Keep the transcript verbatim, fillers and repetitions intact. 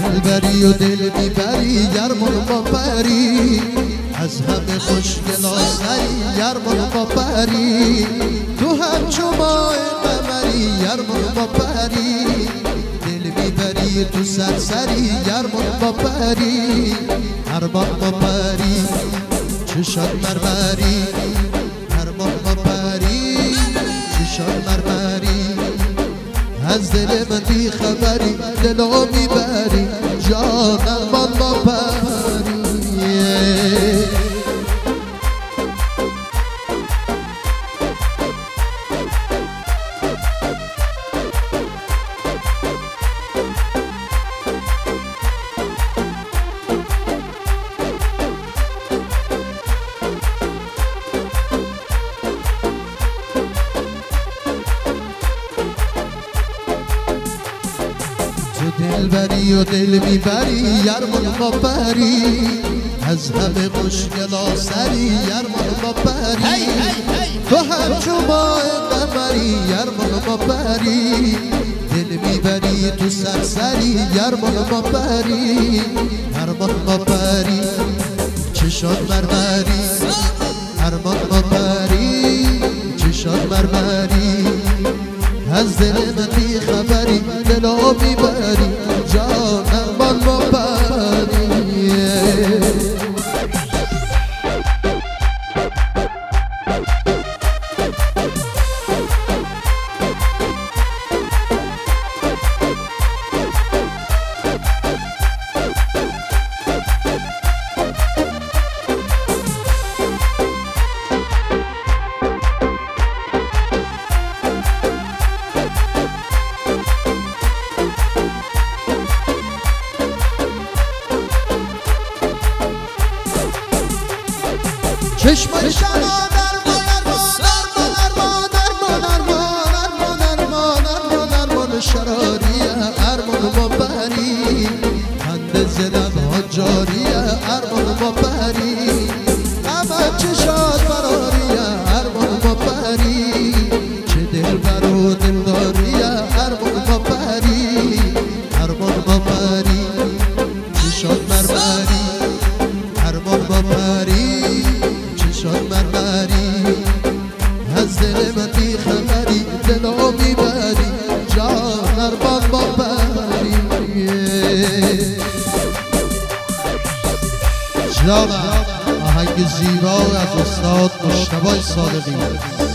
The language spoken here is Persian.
دلبری و دل میبری گرمون با پری، از همه خوشگلا سری گرمون با پری، تو همچو ماه قمری گرمون با پری، دل میبری تو سرسری گرمون با پری، هرمان با پری چشات مرمری، هرمان با پری چشات مرمری، از دل من بی خبری دلو میبری جانم من با پری. دلبری و دل میبری یرمون با پری، از همه خوشگلا سری یرمون با پری، تو همچو ماه قمری یرمون با پری، دل میبری تو سرسری یرمون با پری، هرمان با پری چشات مرمری، هرمان با پری چشات مرمری، از دل من بی خبری دلو میبری جانم من با پری. چشمان شما در مادر مادر مادر مادر مادر مادر مادر مادر شراریه ارمان با پری، خنده زدم ها جاریه ارمان با پری، اما چشات براریه ارمان با پری، چه دل برو دل داریه ارمان با پری، ارمان با پری چشات مرمری، ارمان با پری چشات مرمری، از دل من بی خبری دلو میبری جان ارمان با پری. جانم آهنگ زیبا از استاد مجتبی صادقی.